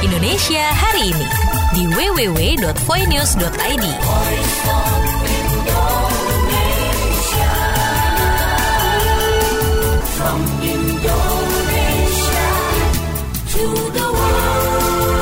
Indonesia hari ini di www.voinews.id. From Indonesia to the world.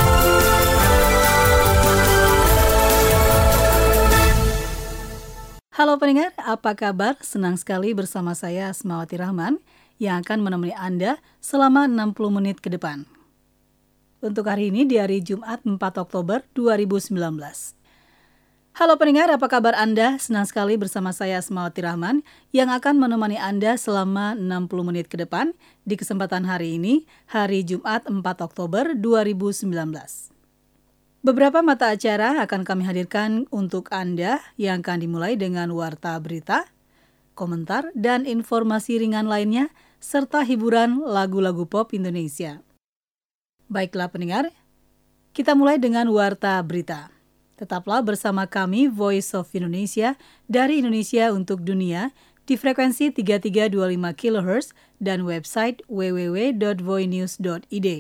Halo pendengar, apa kabar? Senang sekali bersama saya Asmawati Rahman yang akan menemani Anda selama 60 menit ke depan. Untuk hari ini di hari Jumat 4 Oktober 2019. Halo pendengar, apa kabar Anda? Senang sekali bersama saya Asmawati Rahman yang akan menemani Anda selama 60 menit ke depan di kesempatan hari ini, hari Jumat 4 Oktober 2019. Beberapa mata acara akan kami hadirkan untuk Anda yang akan dimulai dengan warta berita, komentar, dan informasi ringan lainnya, serta hiburan lagu-lagu pop Indonesia. Baiklah pendengar, kita mulai dengan warta berita. Tetaplah bersama kami Voice of Indonesia dari Indonesia untuk dunia di frekuensi 3325 kHz dan website www.voinews.id.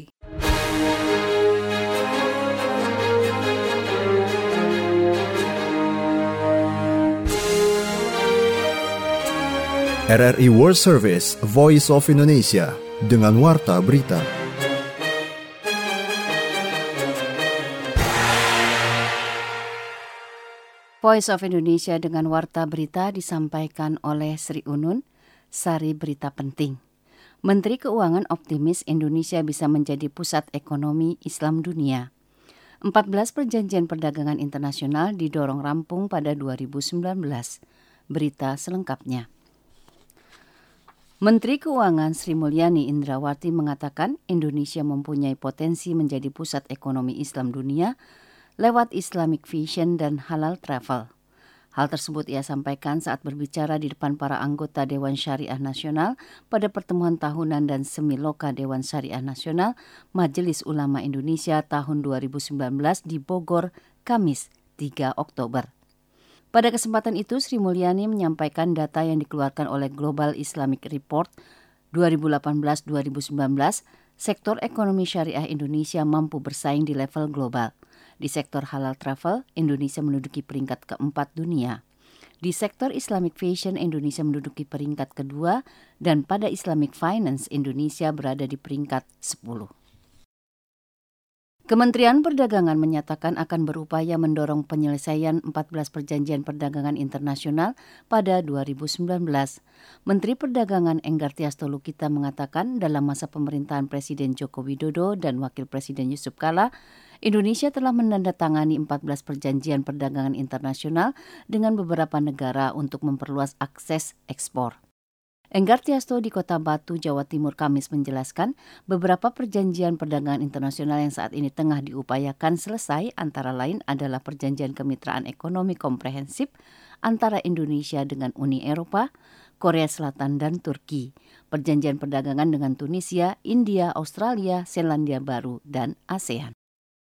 RRI World Service, Voice of Indonesia, dengan warta berita. Voice of Indonesia dengan warta berita disampaikan oleh Sri Unun, Sari Berita Penting. Menteri Keuangan optimis Indonesia bisa menjadi pusat ekonomi Islam dunia. 14 perjanjian perdagangan internasional didorong rampung pada 2019. Berita selengkapnya. Menteri Keuangan Sri Mulyani Indrawati mengatakan Indonesia mempunyai potensi menjadi pusat ekonomi Islam dunia lewat Islamic Vision dan halal travel. Hal tersebut ia sampaikan saat berbicara di depan para anggota Dewan Syariah Nasional pada pertemuan tahunan dan semiloka Dewan Syariah Nasional Majelis Ulama Indonesia tahun 2019 di Bogor, Kamis 3 Oktober. Pada kesempatan itu, Sri Mulyani menyampaikan data yang dikeluarkan oleh Global Islamic Report 2018-2019, sektor ekonomi syariah Indonesia mampu bersaing di level global. Di sektor halal travel, Indonesia menduduki peringkat keempat dunia. Di sektor Islamic Fashion, Indonesia menduduki peringkat kedua, dan pada Islamic Finance, Indonesia berada di peringkat 10. Kementerian Perdagangan menyatakan akan berupaya mendorong penyelesaian 14 perjanjian perdagangan internasional pada 2019. Menteri Perdagangan Enggartia Stolokita mengatakan dalam masa pemerintahan Presiden Joko Widodo dan Wakil Presiden Yusuf Kala, Indonesia telah menandatangani 14 perjanjian perdagangan internasional dengan beberapa negara untuk memperluas akses ekspor. Enggartiasto di Kota Batu, Jawa Timur, Kamis menjelaskan beberapa perjanjian perdagangan internasional yang saat ini tengah diupayakan selesai antara lain adalah Perjanjian Kemitraan Ekonomi Komprehensif antara Indonesia dengan Uni Eropa, Korea Selatan dan Turki, Perjanjian Perdagangan dengan Tunisia, India, Australia, Selandia Baru, dan ASEAN.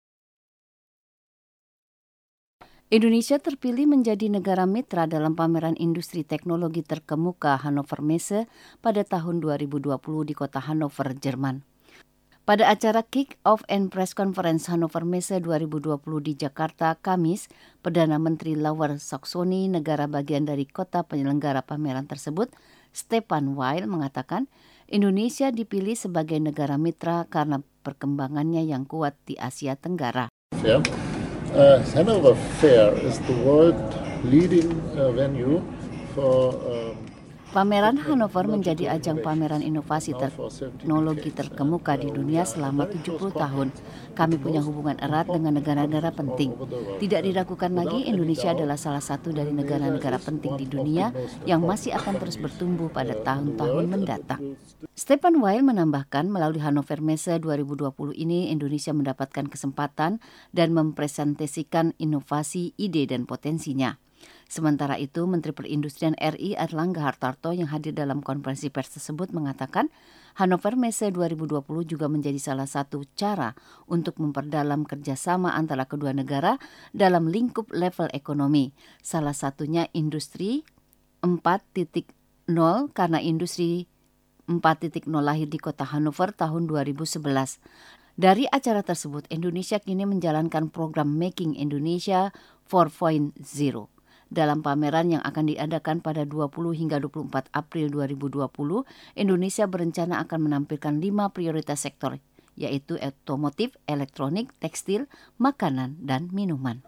Indonesia terpilih menjadi negara mitra dalam pameran industri teknologi terkemuka Hannover Messe pada tahun 2020 di kota Hannover, Jerman. Pada acara Kick-Off and Press Conference Hannover Messe 2020 di Jakarta, Kamis, Perdana Menteri Lauwer Saxony, negara bagian dari kota penyelenggara pameran tersebut, Stefan Weil mengatakan Indonesia dipilih sebagai negara mitra karena perkembangannya yang kuat di Asia Tenggara. Hannover Fair is the world leading venue for Pameran Hannover menjadi ajang pameran inovasi teknologi terkemuka di dunia selama 70 tahun. Kami punya hubungan erat dengan negara-negara penting. Tidak diragukan lagi, Indonesia adalah salah satu dari negara-negara penting di dunia yang masih akan terus bertumbuh pada tahun-tahun mendatang. Stefan Weil menambahkan, melalui Hannover Messe 2020 ini, Indonesia mendapatkan kesempatan dan mempresentasikan inovasi, ide, dan potensinya. Sementara itu, Menteri Perindustrian RI Airlangga Hartarto yang hadir dalam konferensi pers tersebut mengatakan Hannover Messe 2020 juga menjadi salah satu cara untuk memperdalam kerjasama antara kedua negara dalam lingkup level ekonomi. Salah satunya industri 4.0 karena industri 4.0 lahir di kota Hannover tahun 2011. Dari acara tersebut, Indonesia kini menjalankan program Making Indonesia 4.0. Dalam pameran yang akan diadakan pada 20 hingga 24 April 2020, Indonesia berencana akan menampilkan 5 prioritas sektor, yaitu otomotif, elektronik, tekstil, makanan, dan minuman.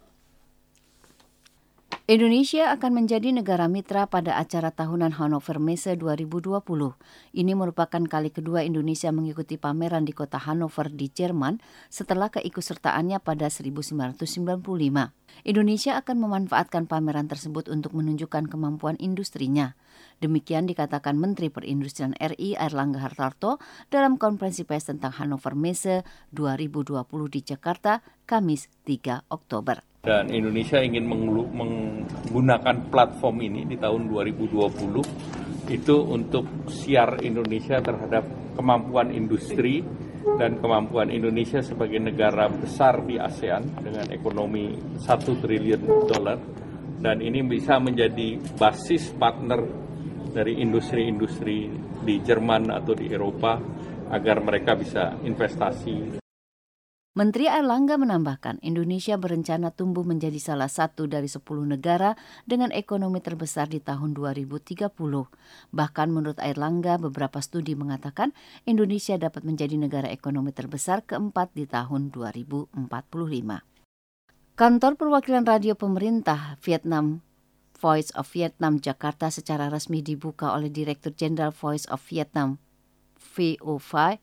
Indonesia akan menjadi negara mitra pada acara tahunan Hannover Messe 2020. Ini merupakan kali kedua Indonesia mengikuti pameran di kota Hannover di Jerman setelah keikutsertaannya pada 1995. Indonesia akan memanfaatkan pameran tersebut untuk menunjukkan kemampuan industrinya. Demikian dikatakan Menteri Perindustrian RI Airlangga Hartarto dalam konferensi pers tentang Hannover Messe 2020 di Jakarta, Kamis 3 Oktober. Dan Indonesia ingin menggunakan platform ini di tahun 2020 itu untuk siar Indonesia terhadap kemampuan industri dan kemampuan Indonesia sebagai negara besar di ASEAN dengan ekonomi $1 triliun. Dan ini bisa menjadi basis partner dari industri-industri di Jerman atau di Eropa agar mereka bisa investasi. Menteri Airlangga menambahkan, Indonesia berencana tumbuh menjadi salah satu dari 10 negara dengan ekonomi terbesar di tahun 2030. Bahkan menurut Airlangga, beberapa studi mengatakan Indonesia dapat menjadi negara ekonomi terbesar keempat di tahun 2045. Kantor Perwakilan Radio Pemerintah Vietnam Voice of Vietnam Jakarta secara resmi dibuka oleh Direktur Jenderal Voice of Vietnam VOV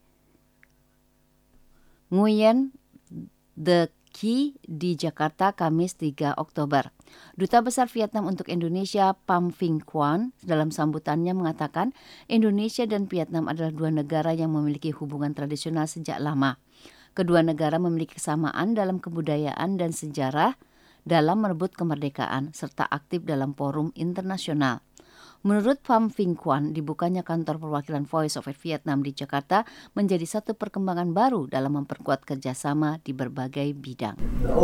Nguyen The Key di Jakarta, Kamis 3 Oktober. Duta Besar Vietnam untuk Indonesia, Pham Vinh Quan, dalam sambutannya mengatakan Indonesia dan Vietnam adalah dua negara yang memiliki hubungan tradisional sejak lama. Kedua negara memiliki kesamaan dalam kebudayaan dan sejarah dalam merebut kemerdekaan serta aktif dalam forum internasional. Menurut Pham Vinh Quan, dibukanya kantor perwakilan Voice of Vietnam di Jakarta menjadi satu perkembangan baru dalam memperkuat kerjasama di berbagai bidang.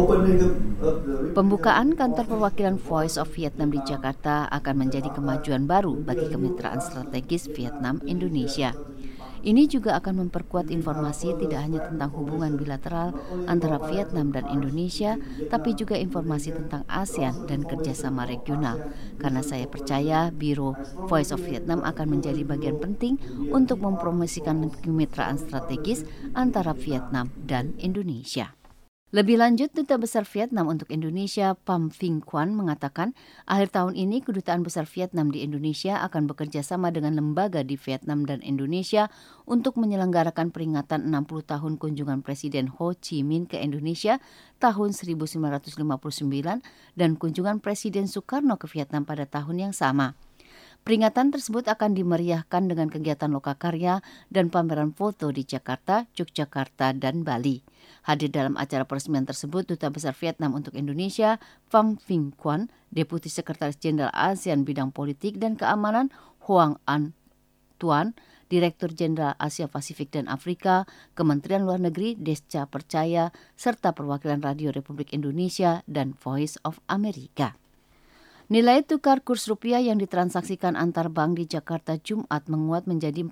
Pembukaan kantor perwakilan Voice of Vietnam di Jakarta akan menjadi kemajuan baru bagi kemitraan strategis Vietnam-Indonesia. Ini juga akan memperkuat informasi tidak hanya tentang hubungan bilateral antara Vietnam dan Indonesia, tapi juga informasi tentang ASEAN dan kerjasama regional. Karena saya percaya Biro Voice of Vietnam akan menjadi bagian penting untuk mempromosikan kemitraan strategis antara Vietnam dan Indonesia. Lebih lanjut, Duta Besar Vietnam untuk Indonesia, Pham Vinh Quan, mengatakan akhir tahun ini Kedutaan Besar Vietnam di Indonesia akan bekerja sama dengan lembaga di Vietnam dan Indonesia untuk menyelenggarakan peringatan 60 tahun kunjungan Presiden Ho Chi Minh ke Indonesia tahun 1959 dan kunjungan Presiden Soekarno ke Vietnam pada tahun yang sama. Peringatan tersebut akan dimeriahkan dengan kegiatan lokakarya dan pameran foto di Jakarta, Yogyakarta, dan Bali. Hadir dalam acara peresmian tersebut Duta Besar Vietnam untuk Indonesia, Pham Vinh Quan, Deputi Sekretaris Jenderal ASEAN Bidang Politik dan Keamanan Hoang Anh Tuan, Direktur Jenderal Asia Pasifik dan Afrika, Kementerian Luar Negeri Desca Percaya, serta perwakilan Radio Republik Indonesia dan Voice of America. Nilai tukar kurs rupiah yang ditransaksikan antar bank di Jakarta Jumat menguat menjadi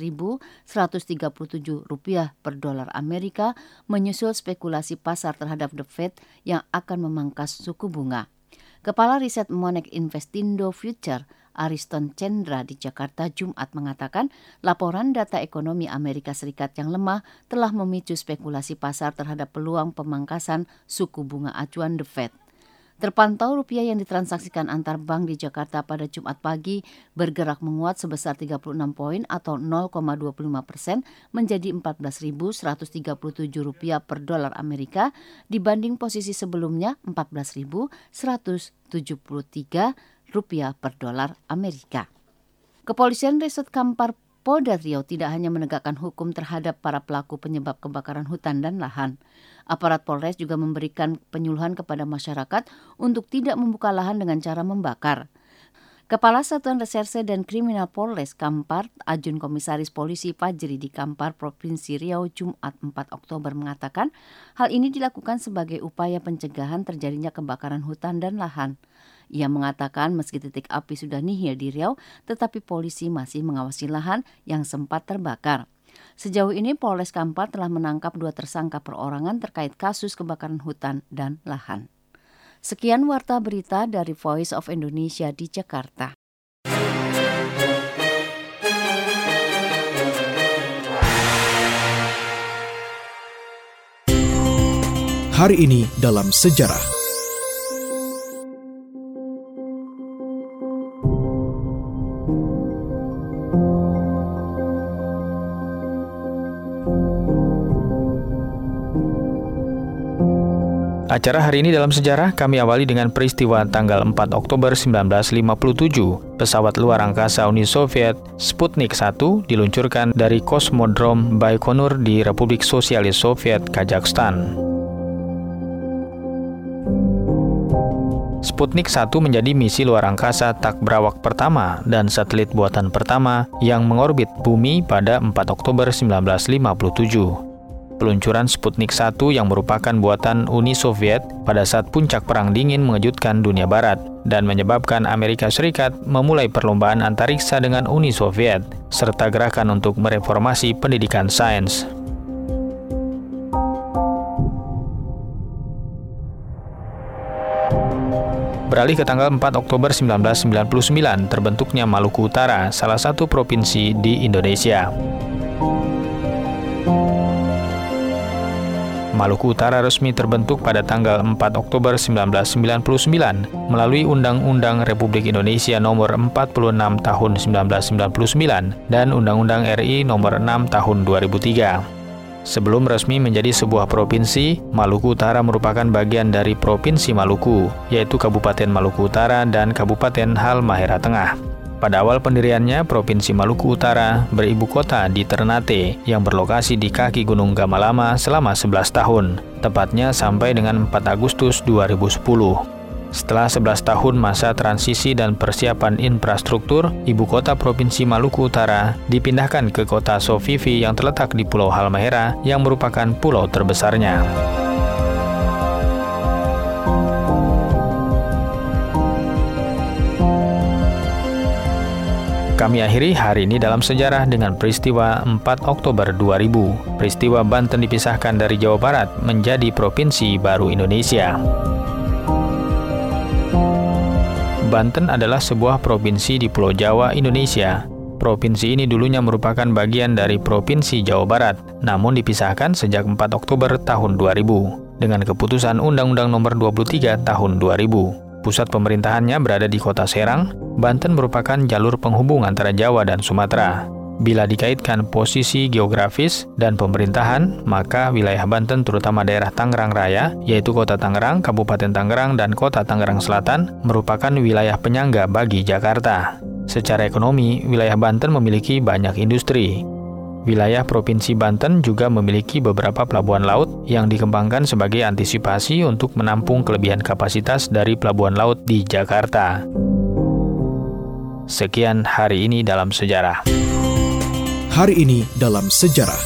Rp14.137 per dolar Amerika menyusul spekulasi pasar terhadap The Fed yang akan memangkas suku bunga. Kepala Riset Monex Investindo Future Ariston Chandra di Jakarta Jumat mengatakan laporan data ekonomi Amerika Serikat yang lemah telah memicu spekulasi pasar terhadap peluang pemangkasan suku bunga acuan The Fed. Terpantau rupiah yang ditransaksikan antar bank di Jakarta pada Jumat pagi bergerak menguat sebesar 36 poin atau 0,25% menjadi Rp14.137 per dolar Amerika dibanding posisi sebelumnya Rp14.173 per dolar Amerika. Kepolisian Resort Kampar Polda Riau tidak hanya menegakkan hukum terhadap para pelaku penyebab kebakaran hutan dan lahan. Aparat Polres juga memberikan penyuluhan kepada masyarakat untuk tidak membuka lahan dengan cara membakar. Kepala Satuan Reserse dan Kriminal Polres Kampar, Ajun Komisaris Polisi Fajri di Kampar, Provinsi Riau, Jumat 4 Oktober mengatakan hal ini dilakukan sebagai upaya pencegahan terjadinya kebakaran hutan dan lahan. Ia mengatakan meski titik api sudah nihil di Riau, tetapi polisi masih mengawasi lahan yang sempat terbakar. Sejauh ini Polres Kampar telah menangkap 2 tersangka perorangan terkait kasus kebakaran hutan dan lahan. Sekian warta berita dari Voice of Indonesia di Jakarta. Hari ini dalam sejarah. Acara hari ini dalam sejarah kami awali dengan peristiwa tanggal 4 Oktober 1957. Pesawat luar angkasa Uni Soviet Sputnik 1 diluncurkan dari Kosmodrom Baikonur di Republik Sosialis Soviet Kazakhstan. Sputnik 1 menjadi misi luar angkasa tak berawak pertama dan satelit buatan pertama yang mengorbit bumi pada 4 Oktober 1957. Peluncuran Sputnik 1 yang merupakan buatan Uni Soviet pada saat puncak Perang Dingin mengejutkan dunia barat dan menyebabkan Amerika Serikat memulai perlombaan antariksa dengan Uni Soviet, serta gerakan untuk mereformasi pendidikan sains. Beralih ke tanggal 4 Oktober 1999, terbentuknya Maluku Utara, salah satu provinsi di Indonesia. Maluku Utara resmi terbentuk pada tanggal 4 Oktober 1999 melalui Undang-Undang Republik Indonesia Nomor 46 Tahun 1999 dan Undang-Undang RI Nomor 6 Tahun 2003. Sebelum resmi menjadi sebuah provinsi, Maluku Utara merupakan bagian dari Provinsi Maluku, yaitu Kabupaten Maluku Utara dan Kabupaten Halmahera Tengah. Pada awal pendiriannya, Provinsi Maluku Utara beribu kota di Ternate yang berlokasi di kaki Gunung Gamalama selama 11 tahun, tepatnya sampai dengan 4 Agustus 2010. Setelah 11 tahun masa transisi dan persiapan infrastruktur, ibu kota Provinsi Maluku Utara dipindahkan ke kota Sovivi yang terletak di Pulau Halmahera yang merupakan pulau terbesarnya. Kami akhiri hari ini dalam sejarah dengan peristiwa 4 Oktober 2000. Peristiwa Banten dipisahkan dari Jawa Barat menjadi Provinsi baru Indonesia. Banten adalah sebuah provinsi di Pulau Jawa, Indonesia. Provinsi ini dulunya merupakan bagian dari Provinsi Jawa Barat, namun dipisahkan sejak 4 Oktober tahun 2000 dengan keputusan Undang-Undang Nomor 23 tahun 2000. Pusat pemerintahannya berada di Kota Serang. Banten merupakan jalur penghubung antara Jawa dan Sumatera. Bila dikaitkan posisi geografis dan pemerintahan, maka wilayah Banten terutama daerah Tangerang Raya, yaitu Kota Tangerang, Kabupaten Tangerang, dan Kota Tangerang Selatan, merupakan wilayah penyangga bagi Jakarta. Secara ekonomi, wilayah Banten memiliki banyak industri. Wilayah Provinsi Banten juga memiliki beberapa pelabuhan laut yang dikembangkan sebagai antisipasi untuk menampung kelebihan kapasitas dari pelabuhan laut di Jakarta. Sekian hari ini dalam sejarah. Hari ini dalam sejarah.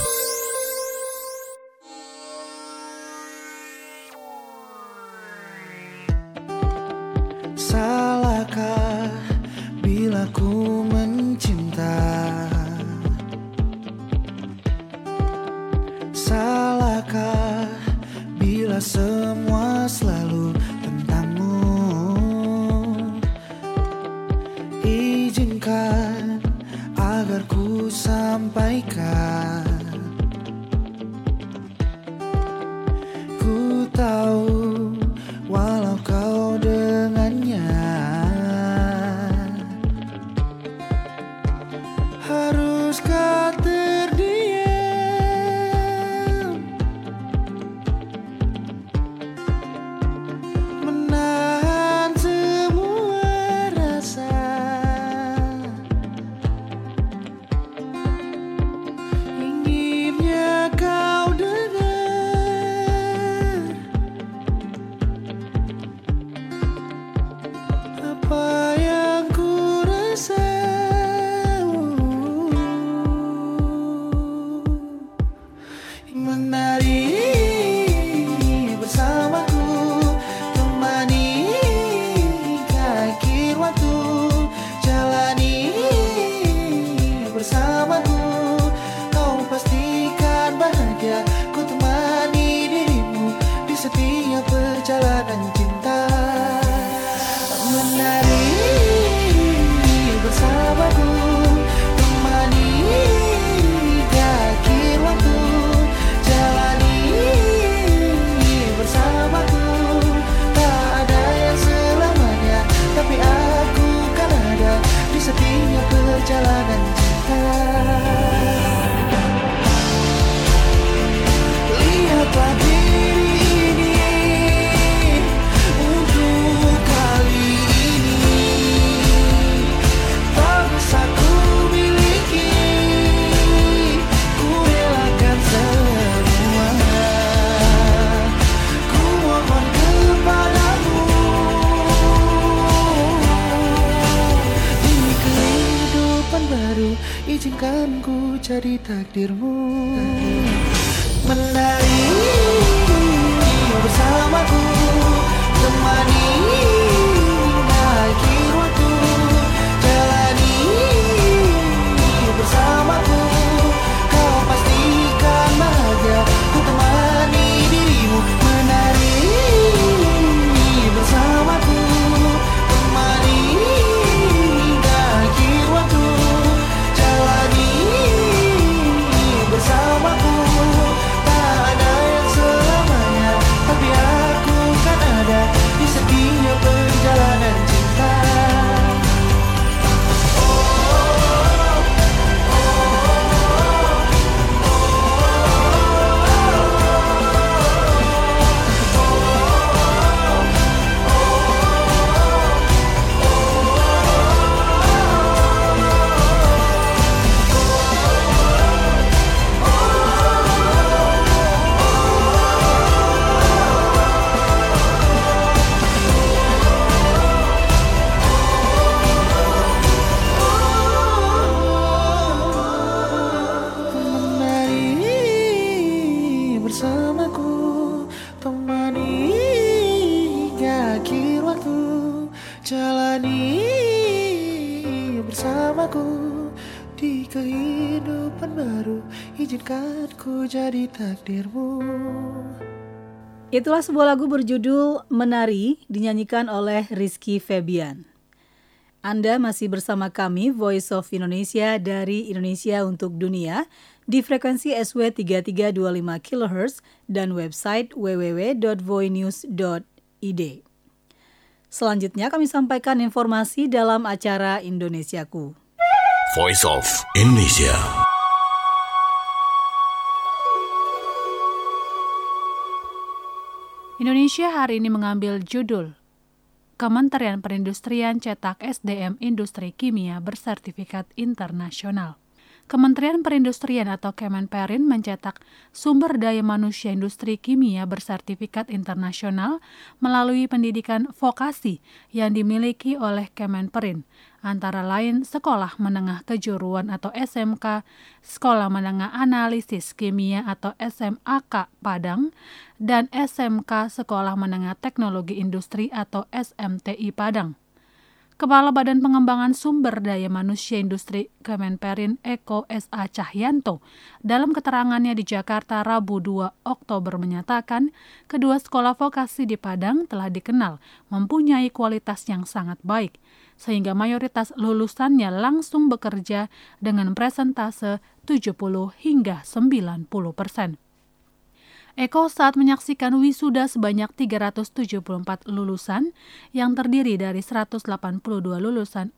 Salahkah bila ku mencinta? Salahkah bila semua selalu tentangmu? Izinkan agar ku sampaikan. Ku tahu walau kau dengannya haruskah terdiam, menahan semua rasa, inginnya kau dengar Tetaplah diri ini untuk kali ini. Tak bisa ku miliki, ku relakan semua. Ku mohon kepadamu, di kehidupan baru izinkan ku jadi takdirmu. Menari bersamaku, temani akhir waktu. Jalani bersamaku, kau pastikan bahagia. Ku temani dirimu. Menari bersamaku, temani akhir waktu. Jalani bersamaku. Tak ada yang selamanya, tapi aku kan ada di setiap perjalanan cinta. Menari bersamaku, temani hingga akhir waktu. Jalani bersamaku, di kehidupan baru izinkan ku jadi takdirmu. Itulah sebuah lagu berjudul Menari dinyanyikan oleh Rizky Febian. Anda masih bersama kami Voice of Indonesia dari Indonesia untuk Dunia di frekuensi SW 3325 kHz dan website www.voinews.id. Selanjutnya kami sampaikan informasi dalam acara Indonesiaku. Voice of Indonesia. Indonesia hari ini mengambil judul Kementerian Perindustrian cetak SDM Industri Kimia bersertifikat internasional. Kementerian Perindustrian atau Kemenperin mencetak sumber daya manusia industri kimia bersertifikat internasional melalui pendidikan vokasi yang dimiliki oleh Kemenperin, antara lain Sekolah Menengah Kejuruan atau SMK, Sekolah Menengah Analisis Kimia atau SMAK Padang, dan SMK Sekolah Menengah Teknologi Industri atau SMTI Padang. Kepala Badan Pengembangan Sumber Daya Manusia Industri Kemenperin Eko S.A. Cahyanto dalam keterangannya di Jakarta Rabu 2 Oktober menyatakan kedua sekolah vokasi di Padang telah dikenal mempunyai kualitas yang sangat baik, sehingga mayoritas lulusannya langsung bekerja dengan presentase 70 hingga 90%. Eko saat menyaksikan wisuda sebanyak 374 lulusan yang terdiri dari 182 lulusan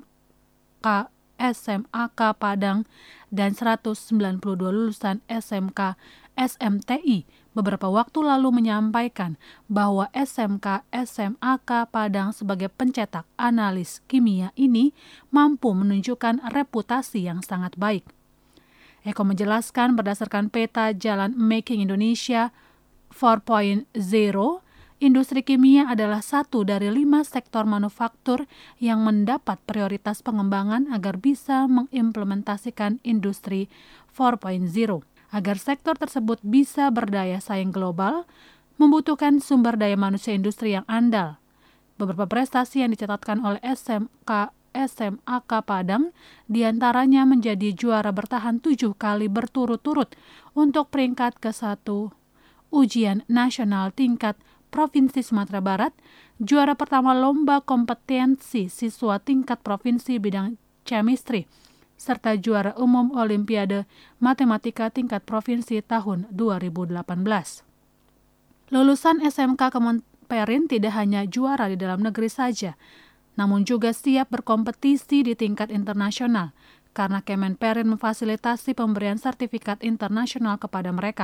SMAK Padang dan 192 lulusan SMK SMTI beberapa waktu lalu menyampaikan bahwa SMK SMAK Padang sebagai pencetak analis kimia ini mampu menunjukkan reputasi yang sangat baik. Eko menjelaskan berdasarkan peta Jalan Making Indonesia 4.0, industri kimia adalah satu dari 5 sektor manufaktur yang mendapat prioritas pengembangan agar bisa mengimplementasikan industri 4.0. Agar sektor tersebut bisa berdaya saing global, membutuhkan sumber daya manusia industri yang andal. Beberapa prestasi yang dicatatkan oleh SMAK Padang diantaranya menjadi juara bertahan 7 kali berturut-turut untuk peringkat ke-1 ujian nasional tingkat Provinsi Sumatera Barat, juara pertama lomba kompetensi siswa tingkat provinsi bidang chemistry, serta juara umum Olimpiade Matematika tingkat provinsi tahun 2018. Lulusan SMK Kemenperin tidak hanya juara di dalam negeri saja, namun juga siap berkompetisi di tingkat internasional karena Kemenperin memfasilitasi pemberian sertifikat internasional kepada mereka.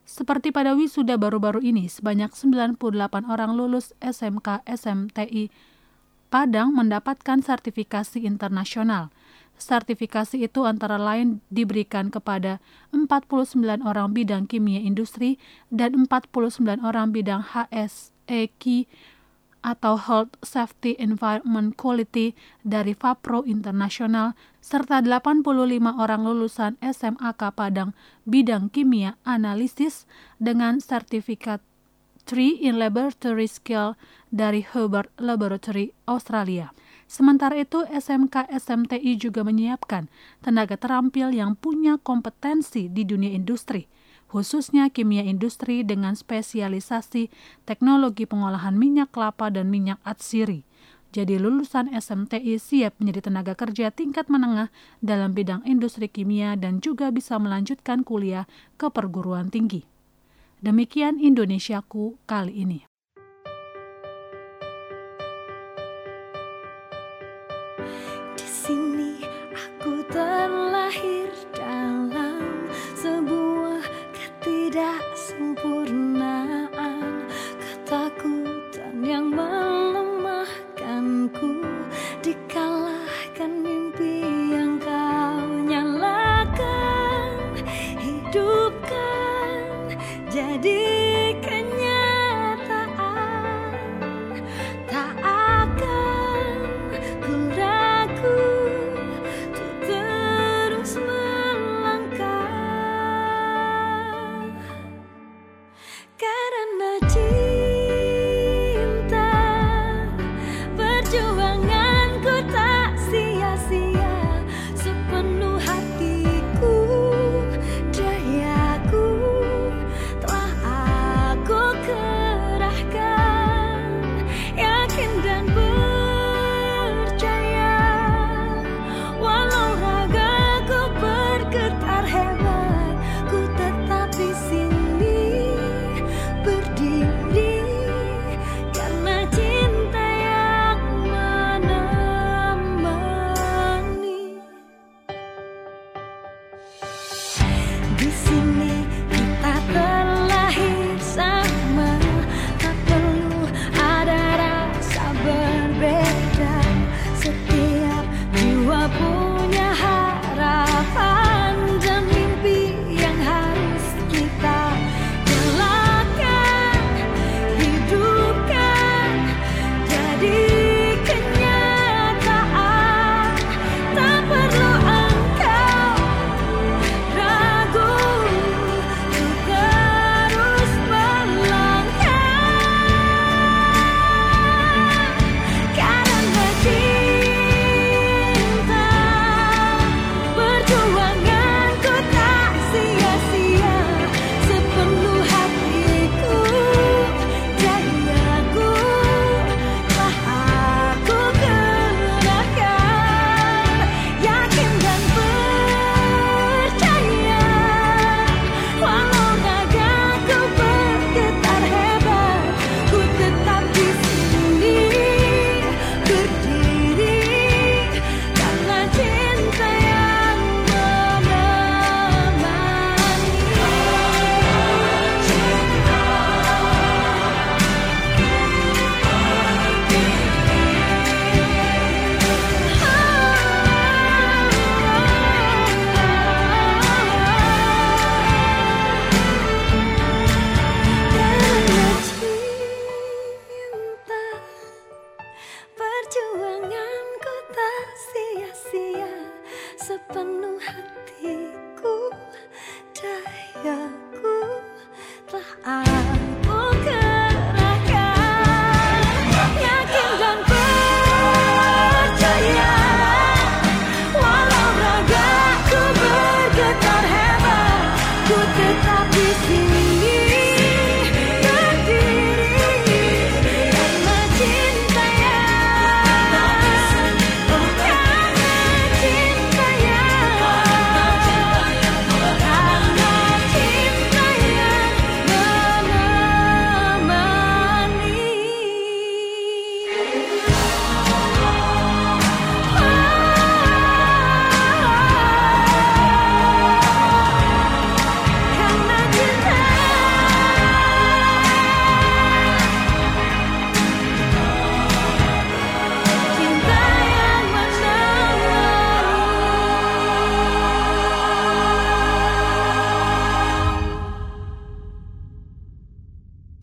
Seperti pada wisuda baru-baru ini, sebanyak 98 orang lulus SMK SMTI Padang mendapatkan sertifikasi internasional. Sertifikasi itu antara lain diberikan kepada 49 orang bidang kimia industri dan 49 orang bidang HSEQ atau Health Safety Environment Quality dari Fapro Internasional, serta 85 orang lulusan SMAK Padang bidang kimia analisis dengan sertifikat 3 in Laboratory Skill dari Hubbard Laboratory Australia. Sementara itu, SMK SMTI juga menyiapkan tenaga terampil yang punya kompetensi di dunia industri, khususnya kimia industri dengan spesialisasi teknologi pengolahan minyak kelapa dan minyak atsiri. Jadi lulusan SMTI siap menjadi tenaga kerja tingkat menengah dalam bidang industri kimia dan juga bisa melanjutkan kuliah ke perguruan tinggi. Demikian Indonesiaku kali ini. Di sini aku terlahir dalam sebuah ketidaksempurnaan, ketakutan yang melemahkanku, dikalahkan mimpi yang kau nyalakan, hidupkan jadi kenyataan. Tak akan ku ragu untuk terus melangkah, karena cinta perjuanganku tak sia-sia, sepenuh hatiku, dayaku telah aku kerahkan, yakin dan percaya, walau ragaku bergetar hebat, ku tetap di sini berdiri.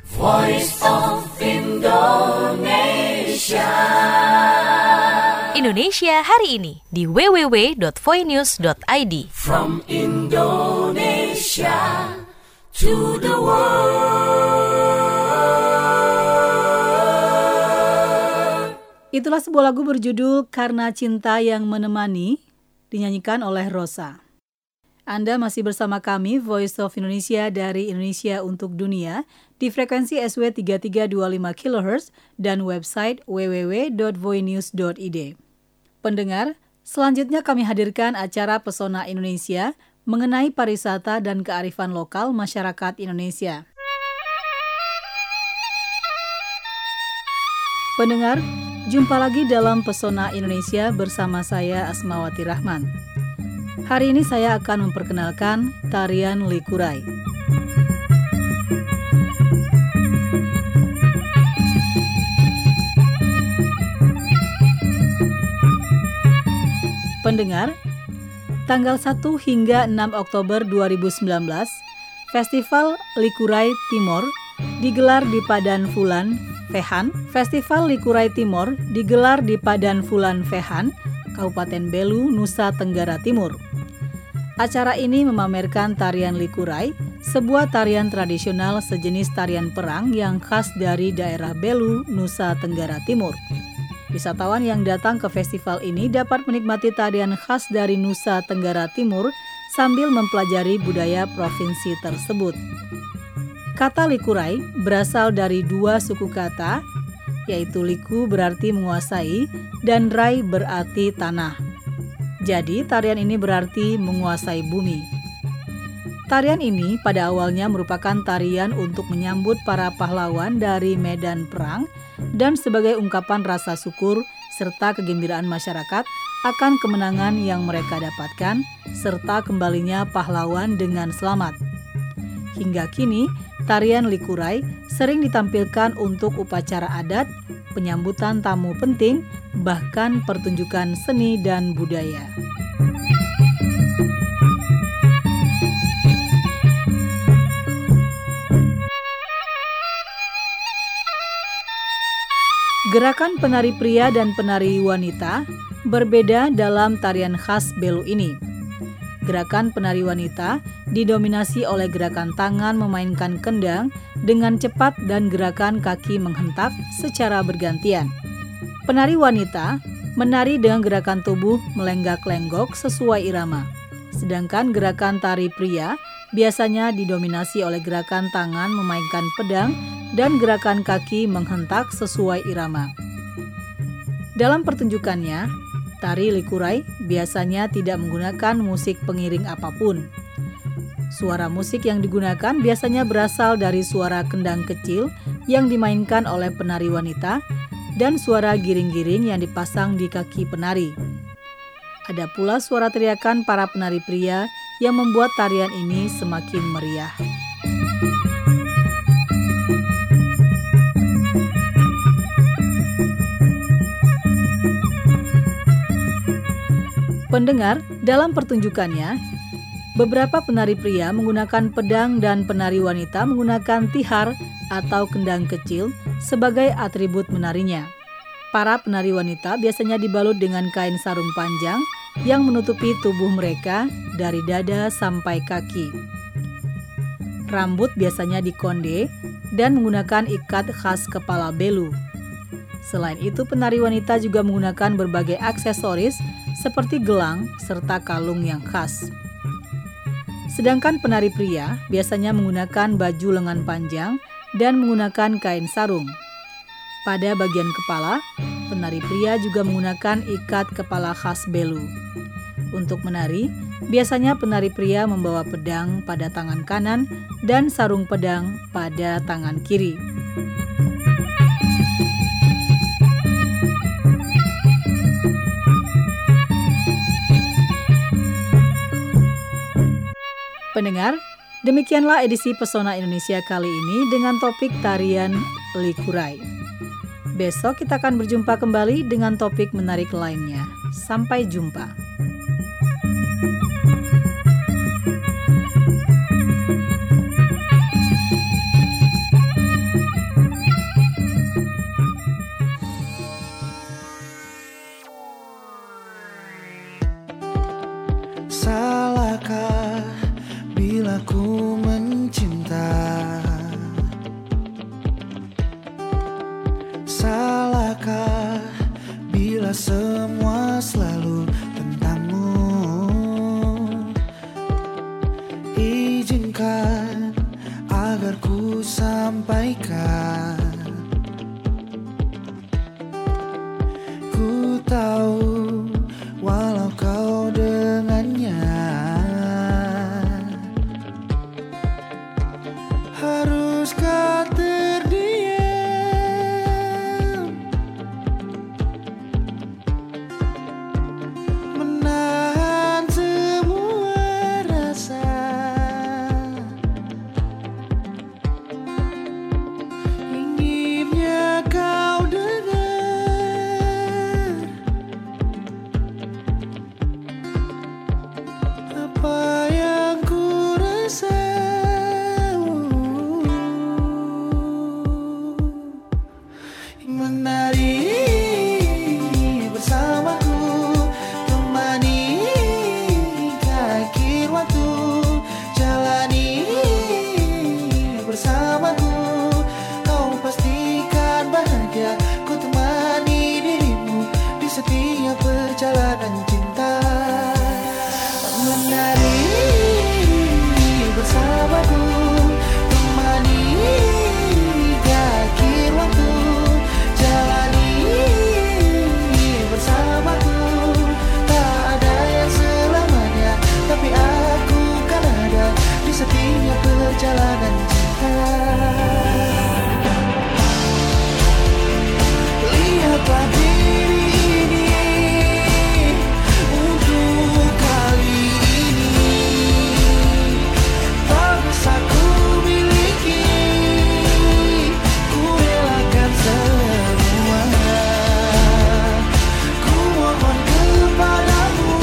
Voice of Indonesia. Indonesia hari ini di www.voinews.id. From Indonesia to the world. Itulah sebuah lagu berjudul Karena Cinta Yang Menemani, dinyanyikan oleh Rosa. Anda masih bersama kami, Voice of Indonesia dari Indonesia untuk Dunia, di frekuensi SW 3325 kHz dan website www.voinews.id. Pendengar, selanjutnya kami hadirkan acara Pesona Indonesia mengenai pariwisata dan kearifan lokal masyarakat Indonesia. Pendengar, jumpa lagi dalam Pesona Indonesia bersama saya Asmawati Rahman. Hari ini saya akan memperkenalkan tarian Likurai. Pendengar, tanggal 1 hingga 6 Oktober 2019, Festival Likurai Timor digelar di Padan Fulan, Fehan. Festival Likurai Timor digelar di Padan Fulan, Fehan, Kabupaten Belu, Nusa Tenggara Timur. Acara ini memamerkan tarian Likurai, sebuah tarian tradisional sejenis tarian perang yang khas dari daerah Belu, Nusa Tenggara Timur. Wisatawan yang datang ke festival ini dapat menikmati tarian khas dari Nusa Tenggara Timur sambil mempelajari budaya provinsi tersebut. Kata Likurai berasal dari dua suku kata, yaitu liku berarti menguasai dan rai berarti tanah. Jadi tarian ini berarti menguasai bumi. Tarian ini pada awalnya merupakan tarian untuk menyambut para pahlawan dari medan perang dan sebagai ungkapan rasa syukur serta kegembiraan masyarakat akan kemenangan yang mereka dapatkan serta kembalinya pahlawan dengan selamat. Hingga kini, tarian Likurai sering ditampilkan untuk upacara adat, penyambutan tamu penting, bahkan pertunjukan seni dan budaya. Gerakan penari pria dan penari wanita berbeda dalam tarian khas Belu ini. Gerakan penari wanita didominasi oleh gerakan tangan memainkan kendang dengan cepat dan gerakan kaki menghentak secara bergantian. Penari wanita menari dengan gerakan tubuh melenggak-lenggok sesuai irama. Sedangkan gerakan tari pria biasanya didominasi oleh gerakan tangan memainkan pedang dan gerakan kaki menghentak sesuai irama. Dalam pertunjukannya, tari Likurai biasanya tidak menggunakan musik pengiring apapun. Suara musik yang digunakan biasanya berasal dari suara kendang kecil yang dimainkan oleh penari wanita dan suara giring-giring yang dipasang di kaki penari. Ada pula suara teriakan para penari pria yang membuat tarian ini semakin meriah. Pendengar, dalam pertunjukannya, beberapa penari pria menggunakan pedang dan penari wanita menggunakan tihar atau kendang kecil sebagai atribut menarinya. Para penari wanita biasanya dibalut dengan kain sarung panjang yang menutupi tubuh mereka dari dada sampai kaki. Rambut biasanya dikonde dan menggunakan ikat khas kepala Belu. Selain itu, penari wanita juga menggunakan berbagai aksesoris seperti gelang serta kalung yang khas. Sedangkan penari pria biasanya menggunakan baju lengan panjang dan menggunakan kain sarung. Pada bagian kepala, penari pria juga menggunakan ikat kepala khas Belu. Untuk menari, biasanya penari pria membawa pedang pada tangan kanan dan sarung pedang pada tangan kiri. Pendengar, demikianlah edisi Pesona Indonesia kali ini dengan topik tarian Likurai. Besok kita akan berjumpa kembali dengan topik menarik lainnya. Sampai jumpa. bila semua selalu tentangmu. Izinkan agar ku sampaikan, ku tahu walau kau dengannya haruskah terdiam, menahan semua rasa, inginnya kau dengar apa yang ku rasa. Menari bersamaku, temani akhir waktu, jalani bersamaku, kau pastikan bahagia, ku temani dirimu di setiap perjalanan cinta. Menari bersamaku, temani akhir waktu, jalani bersamaku, tak ada yang selamanya, tapi aku kan ada di setiap perjalanan cinta. Lihatlah diri ini untuk kali ini, tak bisa ku miliki, ku relakan semua, ku mohon kepadamu,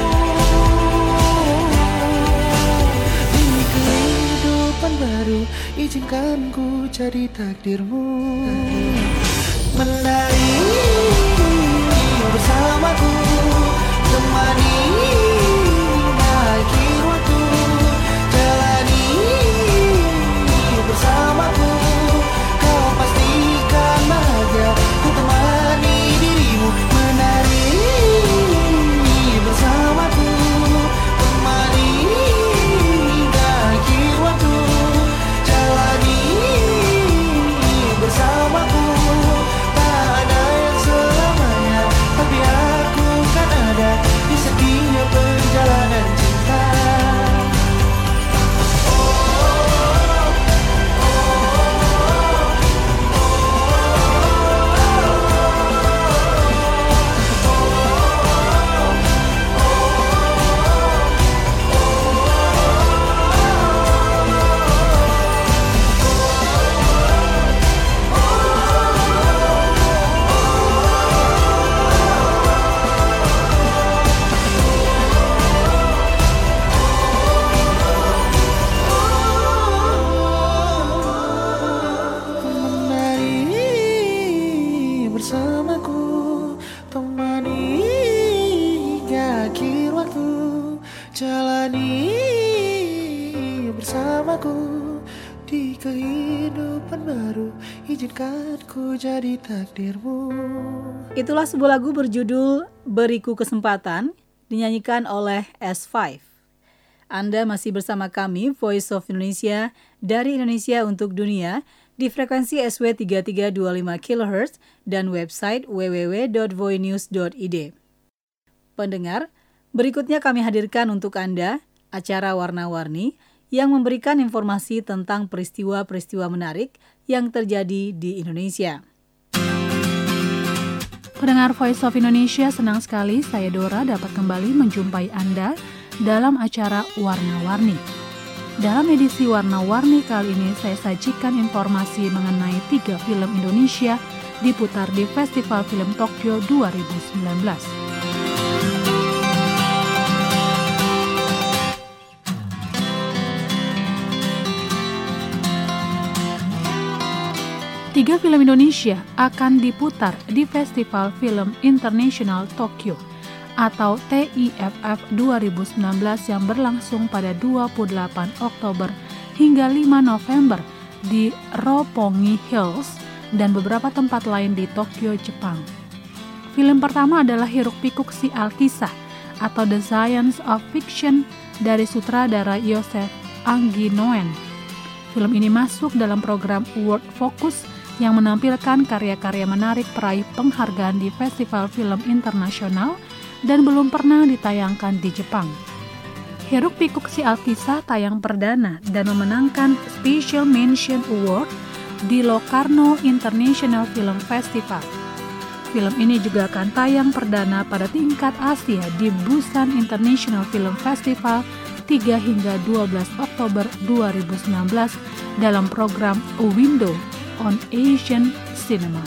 di kehidupan baru izinkan ku jadi takdirmu. Menari bersamaku, temani akhir waktu, jalani bersamaku, kau pastikan bahagia, ku temani dirimu. Menari bersamaku, temani akhir waktu, jalani bersamaku, tak ada yang selamanya, tapi aku kan ada di setiap perjalanan cinta. Menari bersamaku, temani akhir waktu, jalani bersamaku, di kehidupan baru izinkan ku jadi takdirmu. Itulah sebuah lagu berjudul Beriku Kesempatan, dinyanyikan oleh S5. Anda masih bersama kami, Voice of Indonesia, dari Indonesia untuk Dunia, di frekuensi SW 3325 kHz dan website www.voinews.id. Pendengar, berikutnya kami hadirkan untuk Anda acara Warna-Warni yang memberikan informasi tentang peristiwa-peristiwa menarik yang terjadi di Indonesia. Pendengar Voice of Indonesia, senang sekali saya Dora dapat kembali menjumpai Anda dalam acara Warna-Warni. Dalam edisi Warna-Warni kali ini saya sajikan informasi mengenai 3 film Indonesia diputar di Festival Film Tokyo 2019. Tiga film Indonesia akan diputar di Festival Film International Tokyo atau TIFF 2019 yang berlangsung pada 28 Oktober hingga 5 November di Roppongi Hills dan beberapa tempat lain di Tokyo, Jepang. Film pertama adalah Hiruk-Pikuk Si Alkisah atau The Science of Fiction dari sutradara Joseph Anginoen. Film ini masuk dalam program World Focus yang menampilkan karya-karya menarik peraih penghargaan di festival film internasional dan belum pernah ditayangkan di Jepang. Hiruk-Pikuk Si Alkisah tayang perdana dan memenangkan Special Mention Award di Locarno International Film Festival. Film ini juga akan tayang perdana pada tingkat Asia di Busan International Film Festival 3 hingga 12 Oktober 2019 dalam program A Window on Asian Cinema.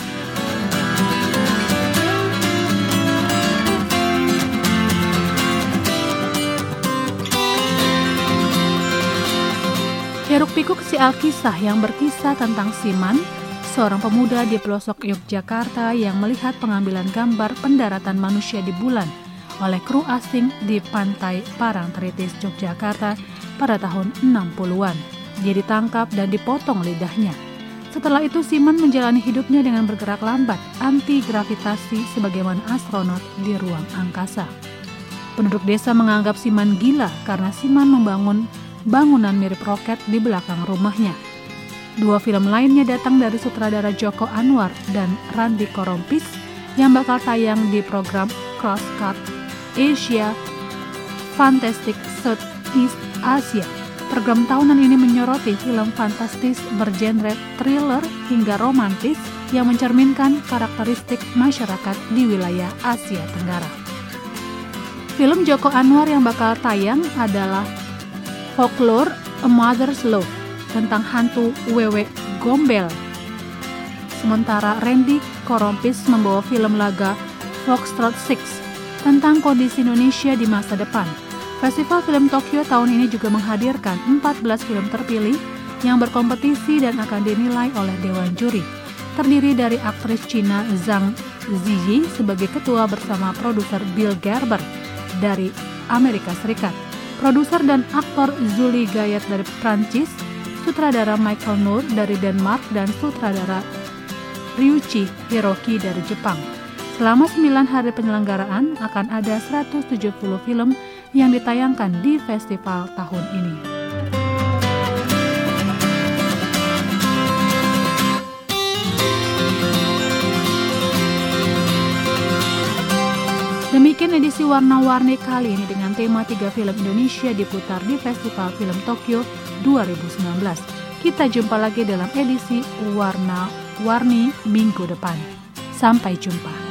Hiruk-Pikuk Si Alkisah yang berkisah tentang Siman, seorang pemuda di pelosok Yogyakarta yang melihat pengambilan gambar pendaratan manusia di bulan oleh kru asing di pantai Parangtritis, Yogyakarta pada tahun 60-an. Dia ditangkap dan dipotong lidahnya. Setelah itu Siman menjalani hidupnya dengan bergerak lambat, anti-gravitasi sebagaimana astronot di ruang angkasa. Penduduk desa menganggap Siman gila karena Siman membangun bangunan mirip roket di belakang rumahnya. Dua film lainnya datang dari sutradara Joko Anwar dan Randy Korompis yang bakal tayang di program Crosscut Asia Fantastic Southeast Asia. Program tahunan ini menyoroti film fantastis bergenre thriller hingga romantis yang mencerminkan karakteristik masyarakat di wilayah Asia Tenggara. Film Joko Anwar yang bakal tayang adalah Folklore A Mother's Love tentang hantu Wewe Gombel. Sementara Randy Korompis membawa film laga Foxtrot 6 tentang kondisi Indonesia di masa depan. Festival Film Tokyo tahun ini juga menghadirkan 14 film terpilih yang berkompetisi dan akan dinilai oleh Dewan Juri. Terdiri dari aktris Cina Zhang Ziyi sebagai ketua bersama produser Bill Gerber dari Amerika Serikat, produser dan aktor Zuli Gayet dari Prancis, sutradara Michael Noor dari Denmark, dan sutradara Ryuichi Hiroki dari Jepang. Selama 9 hari penyelenggaraan akan ada 170 film yang ditayangkan di festival tahun ini. Demikian edisi warna-warni kali ini dengan tema 3 film Indonesia diputar di Festival Film Tokyo 2019. Kita jumpa lagi dalam edisi warna-warni minggu depan. Sampai jumpa.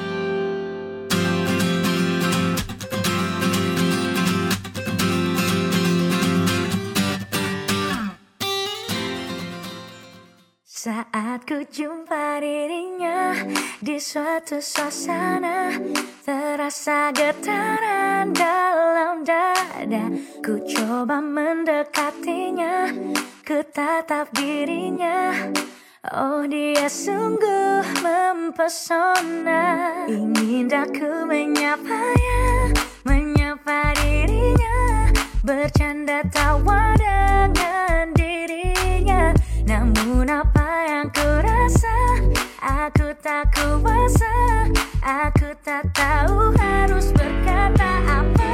Saat ku jumpa dirinya di suatu suasana, terasa getaran dalam dada. Ku coba mendekatinya, ku tatap dirinya. Oh, dia sungguh mempesona. Ingin aku menyapanya, menyapa dirinya, bercanda tawa dengan dirinya. Namun apa yang ku rasa, aku tak kuasa. Aku tak tahu harus berkata apa.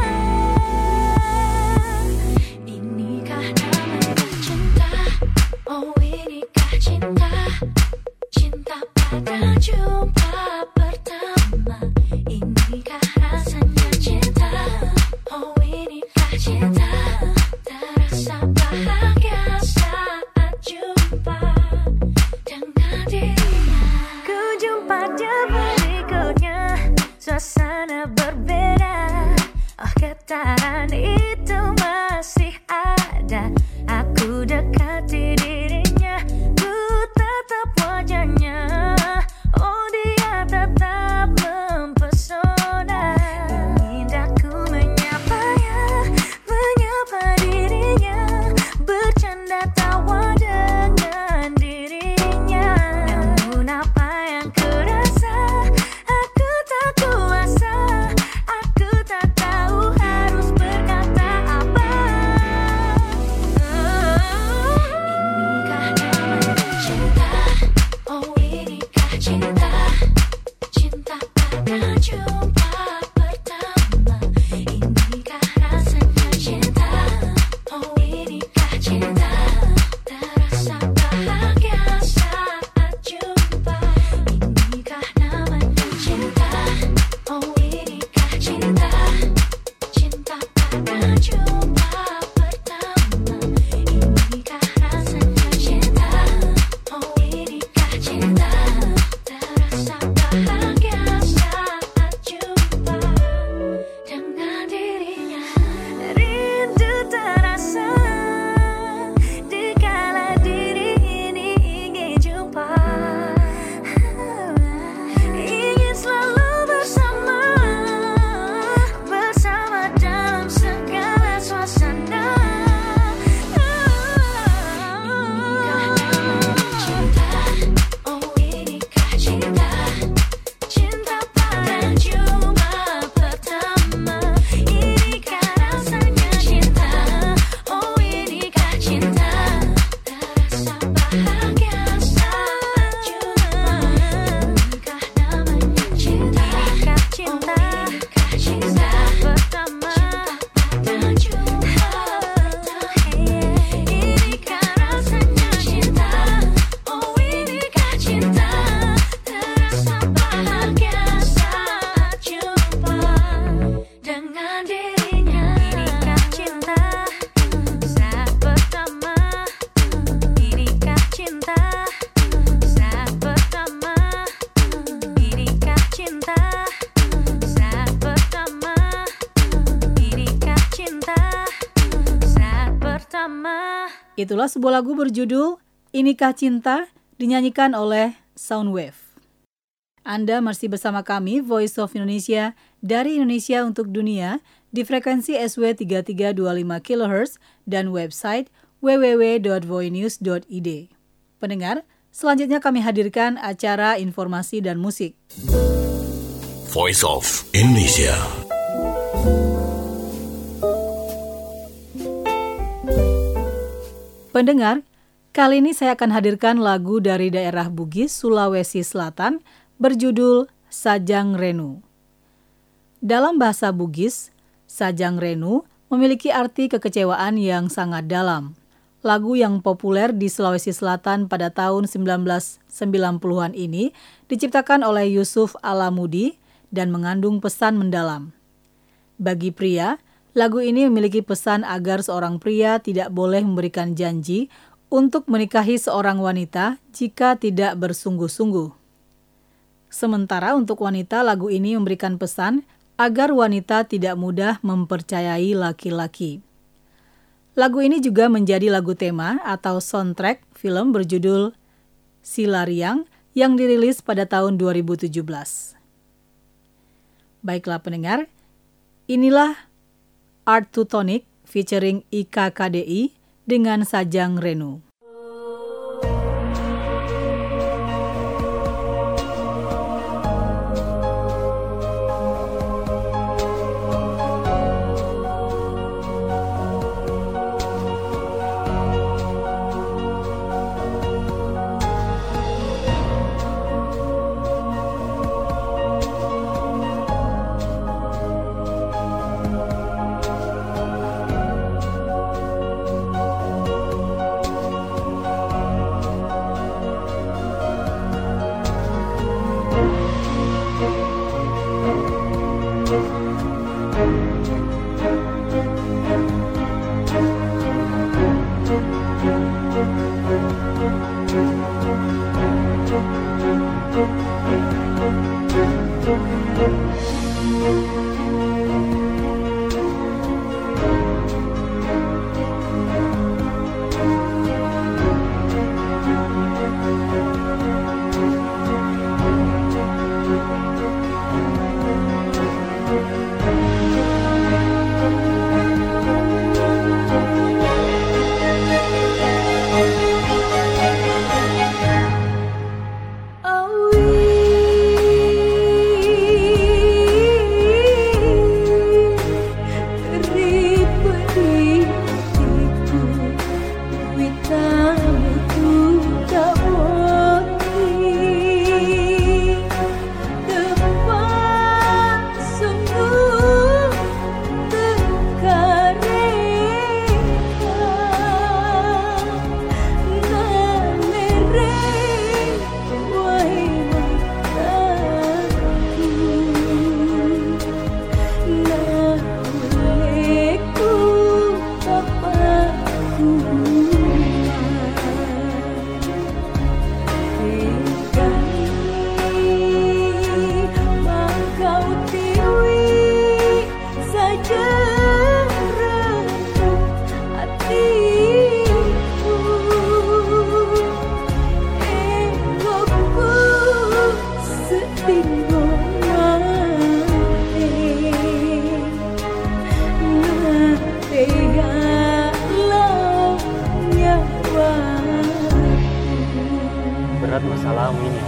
Inikah namanya cinta? Oh, inikah cinta? Cinta pada jumpa pertama. Inikah rasanya cinta? Oh, inikah cinta? Terasa bahagia saat jumpa dengan dirinya. Ku jumpa dia berikutnya, suasana berbeda. Oh, getaran itu masih ada. Aku dekati dirinya, ku tatap wajahnya. Oh, dia tetap Itulah sebuah lagu berjudul Inikah Cinta dinyanyikan oleh Soundwave. Anda masih bersama kami, Voice of Indonesia, dari Indonesia untuk Dunia, di frekuensi SW 3325 kHz dan website www.voinews.id. Pendengar, selanjutnya kami hadirkan acara informasi dan musik. Voice of Indonesia. Pendengar, kali ini saya akan hadirkan lagu dari daerah Bugis, Sulawesi Selatan, berjudul Sajang Renu. Dalam bahasa Bugis, Sajang Renu memiliki arti kekecewaan yang sangat dalam. Lagu yang populer di Sulawesi Selatan pada tahun 1990-an ini diciptakan oleh Yusuf Alamudi dan mengandung pesan mendalam. Bagi pria, lagu ini memiliki pesan agar seorang pria tidak boleh memberikan janji untuk menikahi seorang wanita jika tidak bersungguh-sungguh. Sementara untuk wanita, lagu ini memberikan pesan agar wanita tidak mudah mempercayai laki-laki. Lagu ini juga menjadi lagu tema atau soundtrack film berjudul Silariang yang dirilis pada tahun 2017. Baiklah pendengar, inilah Art Teutonic featuring IKKDI dengan Sajang Renu. Berat masalahmu ini.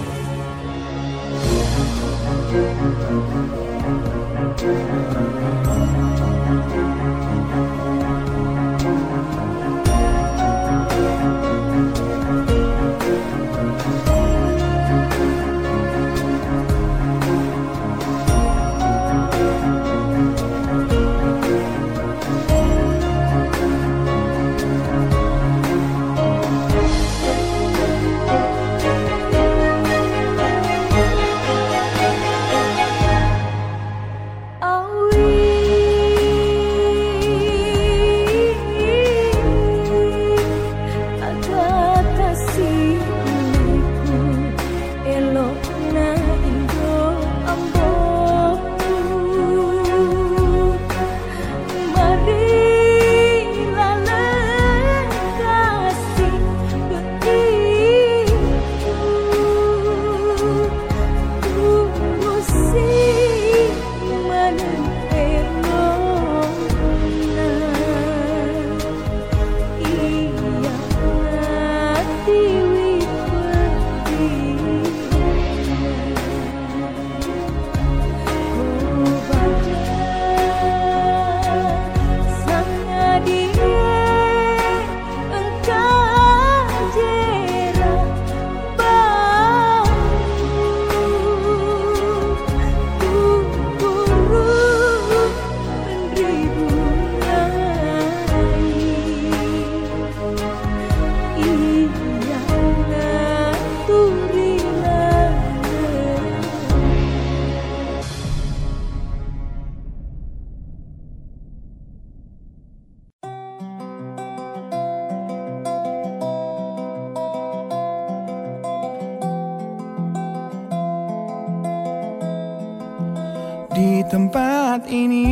di tempat ini,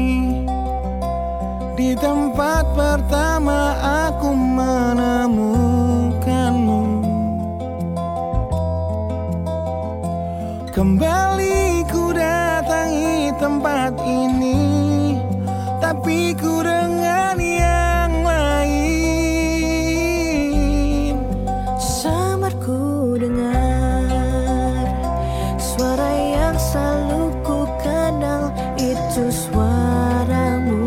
di tempat pertama aku menemukanmu. Kembali ku datangi tempat ini, tapi ku dengan yang lain. Samar ku dengar suara yang selalu ku kenal, itu suaramu.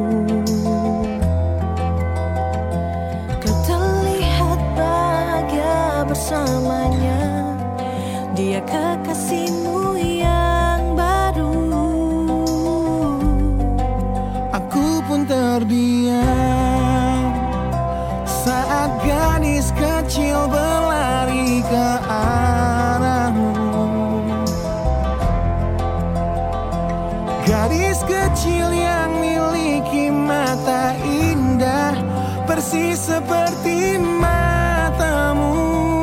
Kau terlihat bahagia bersamanya, dia kekasihmu yang baru. Aku pun terdiam saat gadis kecil berlari ke arahmu. Gadis kecil yang miliki mata indah, persis seperti matamu.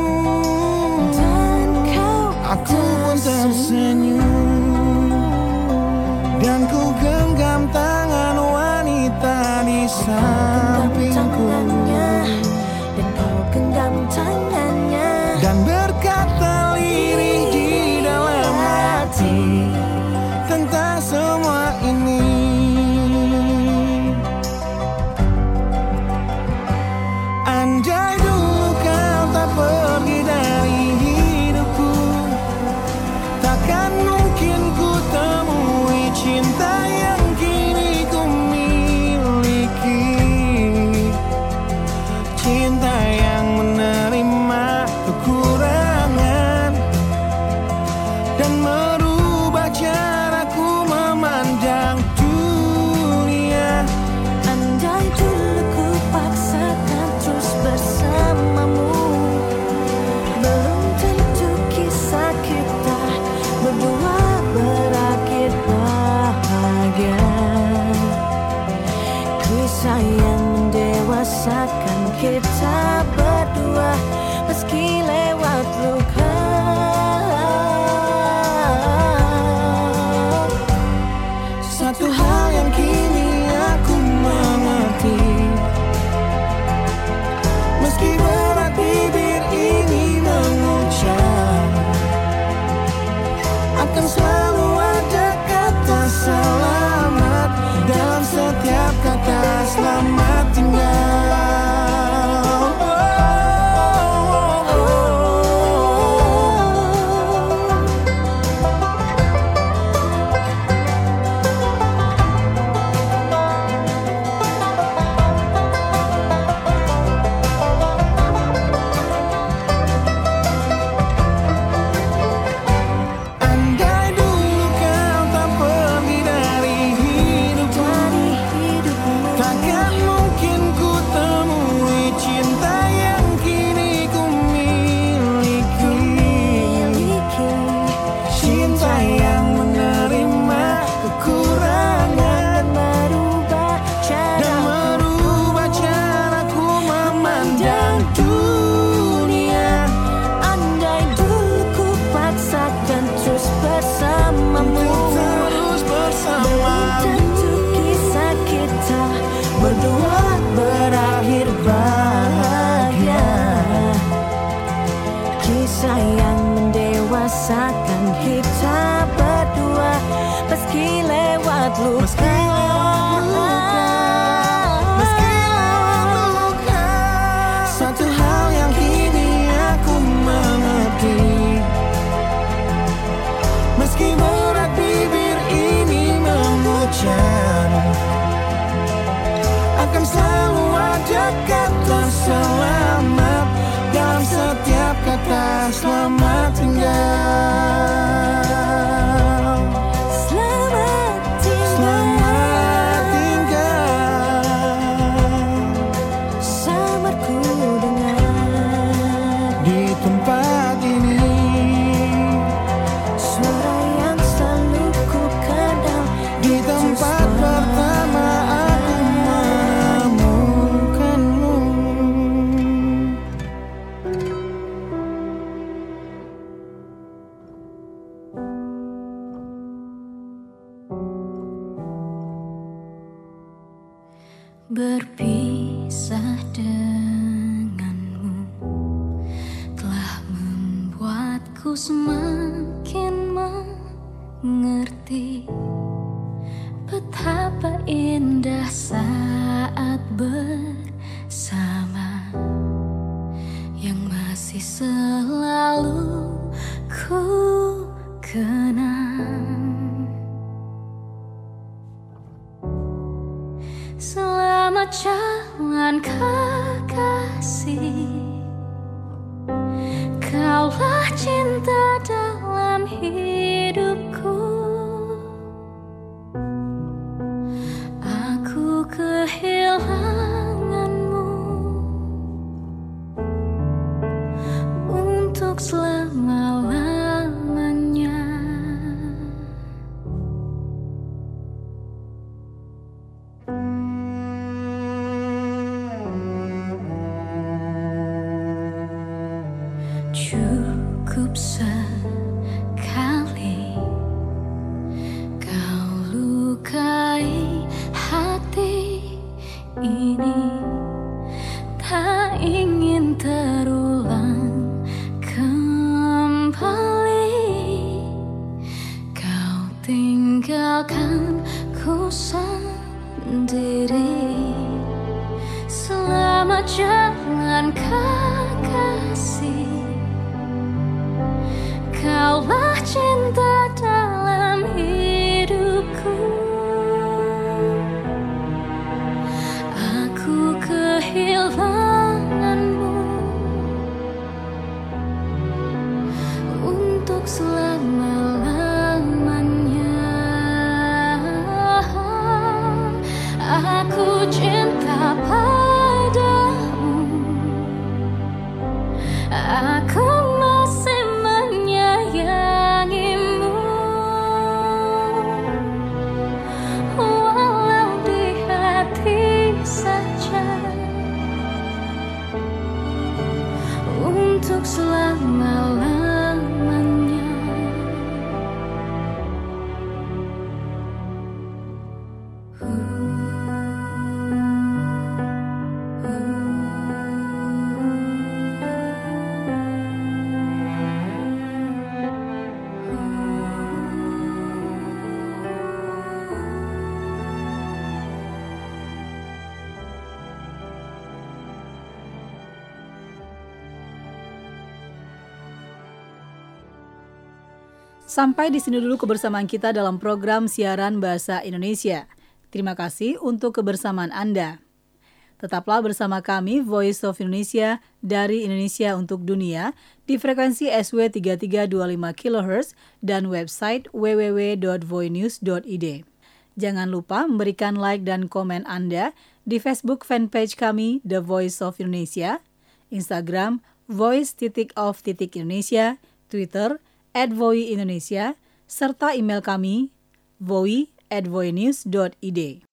Aku pun tersenyum dan ku genggam tangan wanita di sampingku. Dan kau genggam tangannya dan berkata lirih di dalam hati tentang semua ini. Andai dulu kau tak pergi dari hidupku, takkan mungkin ku temui cinta yang kini ku miliki. Cinta yang menerima kekurangan dan merubah caraku memandang dunia. Andai dulu ku paksakan terus bersamamu, belum tentu kisah kita berdua berakhir bahagia. Kisah yang mendewasakan kita berdua meski lewat luka. Satu hal yang kini aku mengerti, meski berat bibir ini mengucap, akan selalu ada kata selamat dalam setiap kata selamat tinggal. Andai dulu kau tak pergi dari hidupku, takkan mungkin ku temui cinta yang kini ku miliki. Cinta yang menerima kekurangan dan merubah caraku memandang dunia. Andai dulu ku paksakan terus bersamamu, belum tentu kisah kita berdua berakhir bahagia. Kisah yang mendewasakan kita berdua meski lewat luka. Satu hal yang kini aku mengerti, meski berat bibir ini mengucap, akan selalu ada kata selamat dalam setiap kata selamat tinggal. Selamat tinggal, Selamat tinggal. samar ku dengar Di tempat ini, suara yang selalu ku kenal, di tempat pertama aku menemukanmu. berpisah denganmu telah membuatku semakin mengerti betapa indah saat bersama yang masih selalu ku kenang. Selamat jalan kekasih, kaulah cinta dalam hidupku. Aku kehilanganmu untuk selama-lamanya. Cukup sekali kau lukai hati ini, tak ingin terulang kembali. Kau tinggalkan ku sendiri. Selamat jalan kekasih, kaulah cinta dalam hidupku. Aku kehilanganmu untuk selama-lamanya. Aku cinta padamu, aku masih menyayangimu, walau di hati saja, untuk selama-lamanya. Sampai di sini dulu kebersamaan kita dalam program siaran Bahasa Indonesia. Terima kasih untuk kebersamaan Anda. Tetaplah bersama kami Voice of Indonesia dari Indonesia untuk Dunia di frekuensi SW 3325 kHz dan website www.voinews.id. Jangan lupa memberikan like dan komen Anda di Facebook fanpage kami The Voice of Indonesia, Instagram voice_of_Indonesia, Twitter @voiindonesia, serta email kami voi@voinews.id.